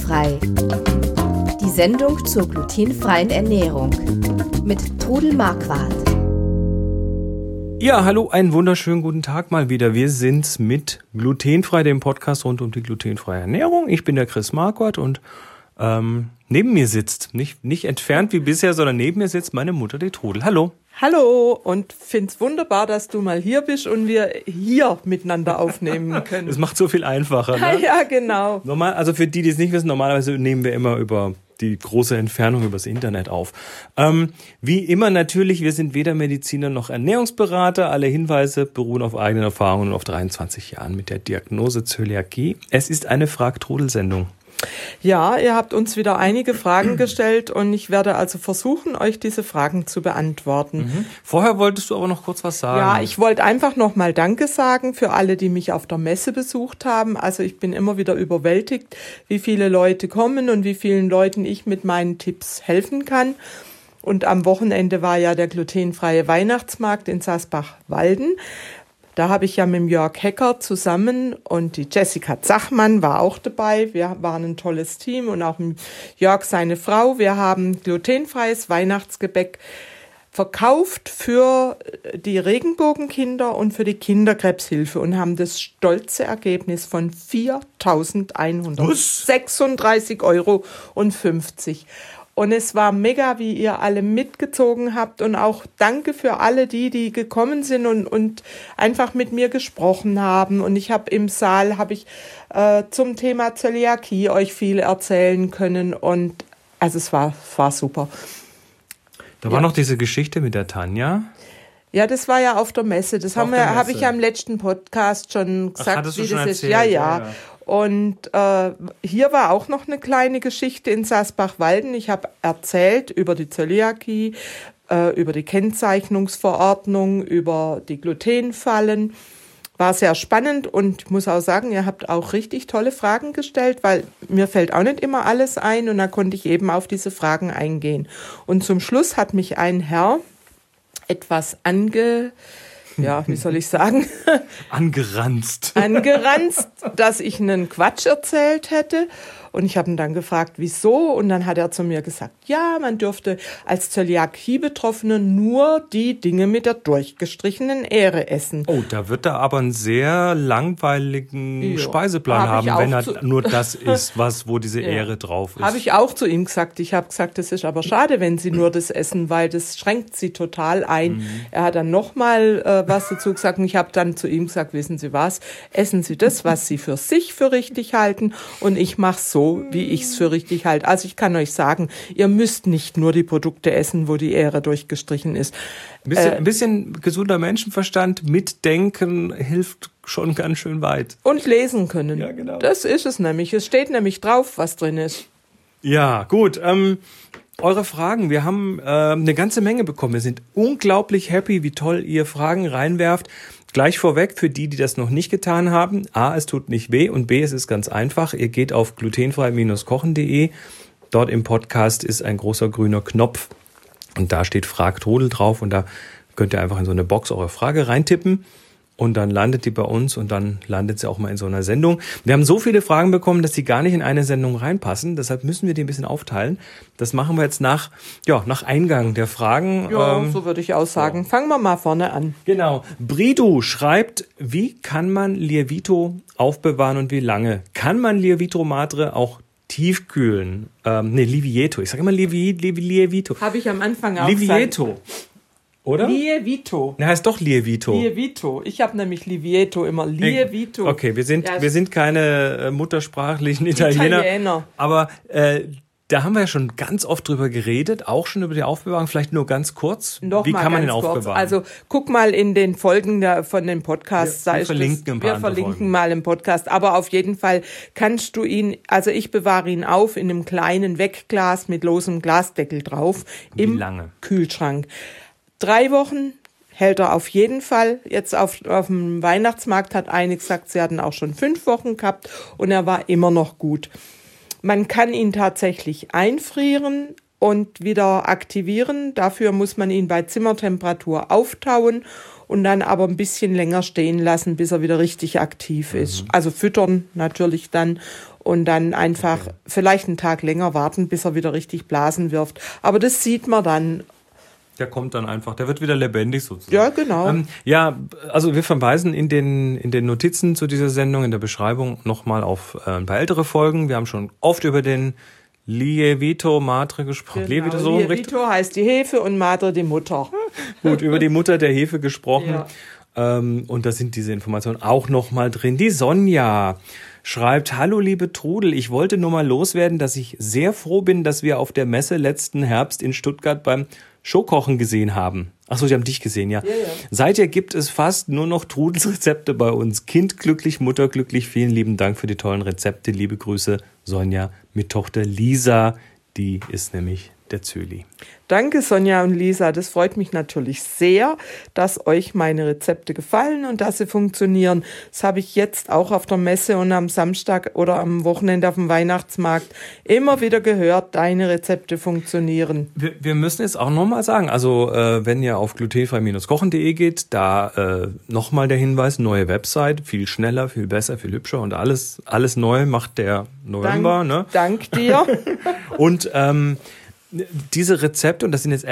Glutenfrei. Die Sendung zur glutenfreien Ernährung mit Trudel Marquardt. Ja, hallo, einen wunderschönen guten Tag mal wieder. Wir sind's mit Glutenfrei, dem Podcast rund um die glutenfreie Ernährung. Ich bin der Chris Marquardt und neben mir sitzt, nicht entfernt wie bisher, sondern neben mir sitzt meine Mutter, die Trudel. Hallo. Hallo und find's wunderbar, dass du mal hier bist und wir hier miteinander aufnehmen können. Das macht so viel einfacher, ne? Ja, genau. Normal, also für die, die es nicht wissen, normalerweise nehmen wir immer über die große Entfernung übers Internet auf. Wie immer natürlich, wir sind weder Mediziner noch Ernährungsberater. Alle Hinweise beruhen auf eigenen Erfahrungen und auf 23 Jahren mit der Diagnose Zöliakie. Es ist eine Frag-Trudel-Sendung. Ja, ihr habt uns wieder einige Fragen gestellt und ich werde also versuchen, euch diese Fragen zu beantworten. Vorher wolltest du aber noch kurz was sagen. Ja, ich wollte einfach nochmal Danke sagen für alle, die mich auf der Messe besucht haben. Also ich bin immer wieder überwältigt, wie viele Leute kommen und wie vielen Leuten ich mit meinen Tipps helfen kann. Und am Wochenende war ja der glutenfreie Weihnachtsmarkt in Sasbach-Walden. Da habe ich ja mit dem Jörg Hecker zusammen und die Jessica Zachmann war auch dabei. Wir waren ein tolles Team und auch Jörg, seine Frau. Wir haben glutenfreies Weihnachtsgebäck verkauft für die Regenbogenkinder und für die Kinderkrebshilfe und haben das stolze Ergebnis von 4.136,50 € Und es war mega, wie ihr alle mitgezogen habt und auch danke für alle die gekommen sind und einfach mit mir gesprochen haben. Und ich habe im Saal zum Thema Zöliakie euch viel erzählen können und also es war super. Da war noch diese Geschichte mit der Tanja. Ja, das war ja auf der Messe. Das habe ich ja im letzten Podcast schon gesagt, hattest du wie schon das erzählt? ist. Ja. Und hier war auch noch eine kleine Geschichte in Sasbach-Walden. Ich habe erzählt über die Zöliakie, über die Kennzeichnungsverordnung, über die Glutenfallen. War sehr spannend und ich muss auch sagen, ihr habt auch richtig tolle Fragen gestellt, weil mir fällt auch nicht immer alles ein und da konnte ich eben auf diese Fragen eingehen. Und zum Schluss hat mich ein Herr etwas angeranzt, dass ich einen Quatsch erzählt hätte. Und ich habe ihn dann gefragt, wieso? Und dann hat er zu mir gesagt, ja, man dürfte als Zöliakie-Betroffene nur die Dinge mit der durchgestrichenen Ähre essen. Oh, da wird er aber einen sehr langweiligen Speiseplan haben, wenn er nur das isst, wo diese Ähre drauf ist. Habe ich auch zu ihm gesagt. Ich habe gesagt, das ist aber schade, wenn Sie nur das essen, weil das schränkt Sie total ein. Er hat dann nochmal was dazu gesagt und ich habe dann zu ihm gesagt, wissen Sie was, essen Sie das, was Sie für sich für richtig halten und ich mache so, wie ich es für richtig halte. Also ich kann euch sagen, ihr müsst nicht nur die Produkte essen, wo die Ähre durchgestrichen ist. Ein bisschen gesunder Menschenverstand, mitdenken hilft schon ganz schön weit. Und lesen können. Ja, genau. Das ist es nämlich. Es steht nämlich drauf, was drin ist. Ja, gut. Eure Fragen, wir haben eine ganze Menge bekommen. Wir sind unglaublich happy, wie toll ihr Fragen reinwerft. Gleich vorweg, für die das noch nicht getan haben, A, es tut nicht weh und B, es ist ganz einfach. Ihr geht auf glutenfrei-kochen.de. Dort im Podcast ist ein großer grüner Knopf und da steht Frag Trudel drauf und da könnt ihr einfach in so eine Box eure Frage reintippen. Und dann landet die bei uns und dann landet sie auch mal in so einer Sendung. Wir haben so viele Fragen bekommen, dass die gar nicht in eine Sendung reinpassen. Deshalb müssen wir die ein bisschen aufteilen. Das machen wir jetzt nach Eingang der Fragen. Ja, so würde ich auch sagen. Fangen wir mal vorne an. Genau. Bridu schreibt, wie kann man Lievito aufbewahren und wie lange? Kann man Lievito Madre auch tiefkühlen? Lievito. Ich sage immer Lievito. Habe ich am Anfang auch Lievito. gesagt. Oder? Lievito. Ne, heißt doch Lievito. Lievito. Ich habe nämlich Lievito immer. Lievito. Okay, wir sind keine muttersprachlichen Italiener. Aber da haben wir ja schon ganz oft drüber geredet, auch schon über die Aufbewahrung. Vielleicht nur ganz kurz. Wie kann man den aufbewahren? Also guck mal in den Folgen von den Podcasts. Wir verlinken mal im Podcast. Aber auf jeden Fall kannst du ihn, also ich bewahre ihn auf in einem kleinen Wegglas mit losem Glasdeckel drauf. Im Kühlschrank. 3 Wochen hält er auf jeden Fall. Jetzt auf dem Weihnachtsmarkt hat eine gesagt, sie hatten auch schon 5 Wochen gehabt und er war immer noch gut. Man kann ihn tatsächlich einfrieren und wieder aktivieren. Dafür muss man ihn bei Zimmertemperatur auftauen und dann aber ein bisschen länger stehen lassen, bis er wieder richtig aktiv ist. Also füttern natürlich dann und dann einfach vielleicht einen Tag länger warten, bis er wieder richtig Blasen wirft. Aber das sieht man dann. Der kommt dann einfach, der wird wieder lebendig sozusagen. Ja, genau. Also wir verweisen in den Notizen zu dieser Sendung, in der Beschreibung nochmal auf ein paar ältere Folgen. Wir haben schon oft über den Lievito Madre gesprochen. Genau. Lievito heißt die Hefe und Madre die Mutter. Gut, über die Mutter der Hefe gesprochen. Ja. Und da sind diese Informationen auch nochmal drin. Die Sonja schreibt: Hallo liebe Trudel, ich wollte nur mal loswerden, dass ich sehr froh bin, dass wir auf der Messe letzten Herbst in Stuttgart beim Showkochen gesehen haben. Achso, Sie haben dich gesehen, ja. Seither gibt es fast nur noch Trudels Rezepte bei uns. Kind glücklich, Mutter glücklich. Vielen lieben Dank für die tollen Rezepte. Liebe Grüße, Sonja mit Tochter Lisa. Die ist nämlich der Zöli. Danke Sonja und Lisa, das freut mich natürlich sehr, dass euch meine Rezepte gefallen und dass sie funktionieren. Das habe ich jetzt auch auf der Messe und am Samstag oder am Wochenende auf dem Weihnachtsmarkt immer wieder gehört, deine Rezepte funktionieren. Wir müssen jetzt auch nochmal sagen, also wenn ihr auf glutenfrei-kochen.de geht, da nochmal der Hinweis, neue Website, viel schneller, viel besser, viel hübscher und alles neu macht der November. Dank dir. Und diese Rezepte, und das sind jetzt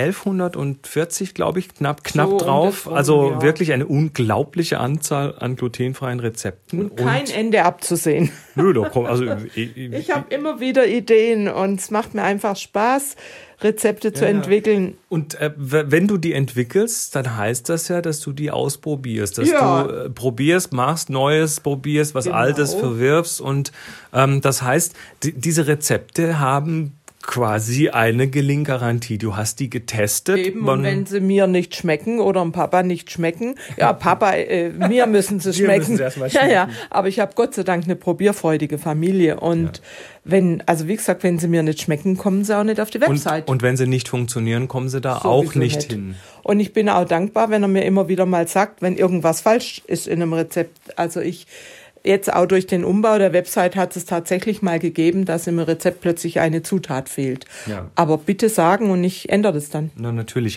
1140, glaube ich, knapp so drauf. Also wirklich eine unglaubliche Anzahl an glutenfreien Rezepten. Und kein Ende abzusehen. Nö, da kommt, also ich habe immer wieder Ideen und es macht mir einfach Spaß, Rezepte zu entwickeln. Und wenn du die entwickelst, dann heißt das ja, dass du die ausprobierst. Dass du probierst, machst Neues, probierst, was Altes verwirfst. Und das heißt, diese Rezepte haben quasi eine Gelinggarantie. Du hast die getestet. Eben, und wenn sie mir nicht schmecken oder dem Papa nicht schmecken, Papa, mir müssen sie schmecken. Müssen sie erst mal schmecken. Ja, aber ich habe Gott sei Dank eine probierfreudige Familie und wie gesagt, wenn sie mir nicht schmecken, kommen sie auch nicht auf die Website. Und wenn sie nicht funktionieren, kommen sie da auch nicht hin. Und ich bin auch dankbar, wenn er mir immer wieder mal sagt, wenn irgendwas falsch ist in einem Rezept. Also jetzt auch durch den Umbau der Website hat es tatsächlich mal gegeben, dass im Rezept plötzlich eine Zutat fehlt. Ja. Aber bitte sagen und ich ändere das dann. Na, natürlich.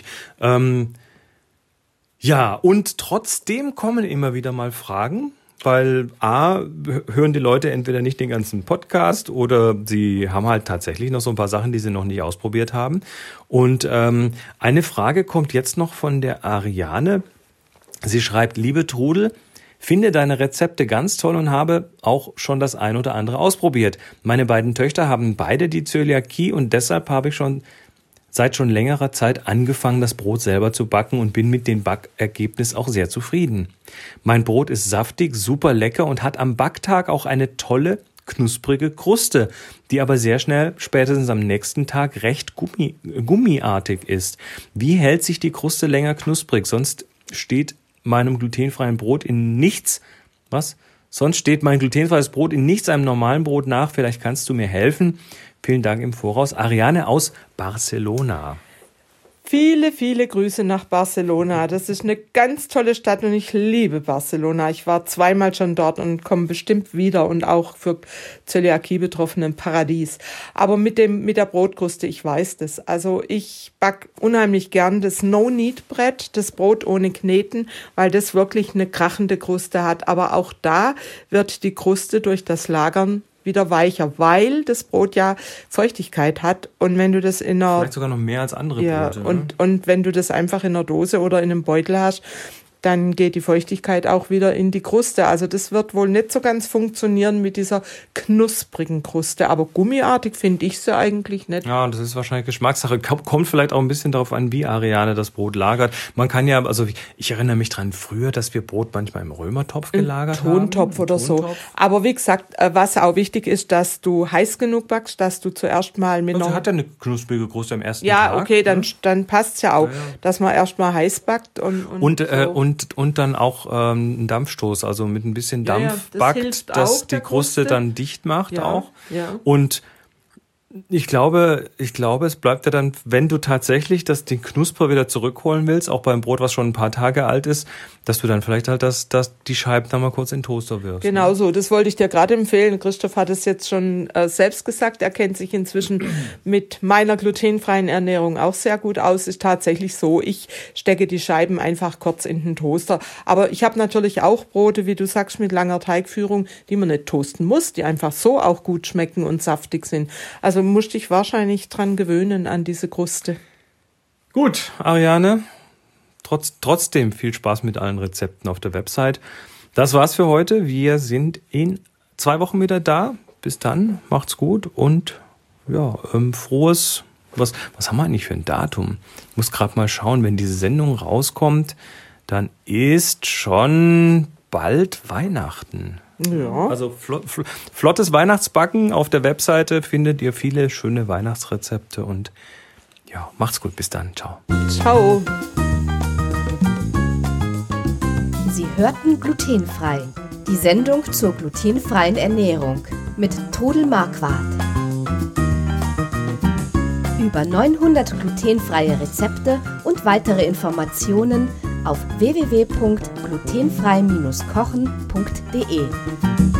Und trotzdem kommen immer wieder mal Fragen, weil hören die Leute entweder nicht den ganzen Podcast oder sie haben halt tatsächlich noch so ein paar Sachen, die sie noch nicht ausprobiert haben. Und eine Frage kommt jetzt noch von der Ariane. Sie schreibt: Liebe Trudel, finde deine Rezepte ganz toll und habe auch schon das ein oder andere ausprobiert. Meine beiden Töchter haben beide die Zöliakie und deshalb habe ich seit schon längerer Zeit angefangen, das Brot selber zu backen und bin mit dem Backergebnis auch sehr zufrieden. Mein Brot ist saftig, super lecker und hat am Backtag auch eine tolle, knusprige Kruste, die aber sehr schnell, spätestens am nächsten Tag, recht gummiartig ist. Wie hält sich die Kruste länger knusprig? Sonst steht mein glutenfreies Brot in nichts einem normalen Brot nach. Vielleicht kannst du mir helfen. Vielen Dank im Voraus. Ariane aus Barcelona. Viele, viele Grüße nach Barcelona. Das ist eine ganz tolle Stadt und ich liebe Barcelona. Ich war 2-mal schon dort und komme bestimmt wieder und auch für Zöliakie-Betroffene ein Paradies. Aber mit der Brotkruste, ich weiß das. Also ich back unheimlich gern das No-Knead-Brett, das Brot ohne Kneten, weil das wirklich eine krachende Kruste hat. Aber auch da wird die Kruste durch das Lagern wieder weicher, weil das Brot ja Feuchtigkeit hat und wenn du das vielleicht sogar noch mehr als andere Brote. Und wenn du das einfach in einer Dose oder in einem Beutel hast, dann geht die Feuchtigkeit auch wieder in die Kruste. Also das wird wohl nicht so ganz funktionieren mit dieser knusprigen Kruste. Aber gummiartig finde ich sie eigentlich nicht. Ja, das ist wahrscheinlich Geschmackssache. Kommt vielleicht auch ein bisschen darauf an, wie Ariane das Brot lagert. Man kann ja, also ich erinnere mich dran früher, dass wir Brot manchmal im Römertopf gelagert haben. Tontopf oder so. Aber wie gesagt, was auch wichtig ist, dass du heiß genug backst, dass du zuerst mal mit hat ja eine knusprige Kruste am ersten Tag. Ja, okay, dann passt's ja auch, dass man erst mal heiß backt und dann auch einen Dampfstoß, also mit ein bisschen Dampf backt, dass die Kruste dann dicht macht auch. Ja. Und Ich glaube, es bleibt ja dann, wenn du tatsächlich den Knusper wieder zurückholen willst, auch beim Brot, was schon ein paar Tage alt ist, dass du dann vielleicht halt die Scheiben dann mal kurz in den Toaster wirfst. Genau so, das wollte ich dir gerade empfehlen. Christoph hat es jetzt schon selbst gesagt. Er kennt sich inzwischen mit meiner glutenfreien Ernährung auch sehr gut aus. Ist tatsächlich so, ich stecke die Scheiben einfach kurz in den Toaster. Aber ich habe natürlich auch Brote, wie du sagst, mit langer Teigführung, die man nicht toasten muss, die einfach so auch gut schmecken und saftig sind. Also musst dich wahrscheinlich dran gewöhnen an diese Kruste. Gut, Ariane, trotzdem viel Spaß mit allen Rezepten auf der Website. Das war's für heute. Wir sind in 2 Wochen wieder da. Bis dann, macht's gut und ja, frohes. Was haben wir eigentlich für ein Datum? Ich muss gerade mal schauen, wenn diese Sendung rauskommt, dann ist schon bald Weihnachten. Ja. Also flottes Weihnachtsbacken. Auf der Webseite findet ihr viele schöne Weihnachtsrezepte und ja, macht's gut. Bis dann. Ciao. Ciao. Sie hörten Glutenfrei. Die Sendung zur glutenfreien Ernährung mit Trudel Marquardt. Über 900 glutenfreie Rezepte und weitere Informationen auf www.glutenfrei-kochen.de.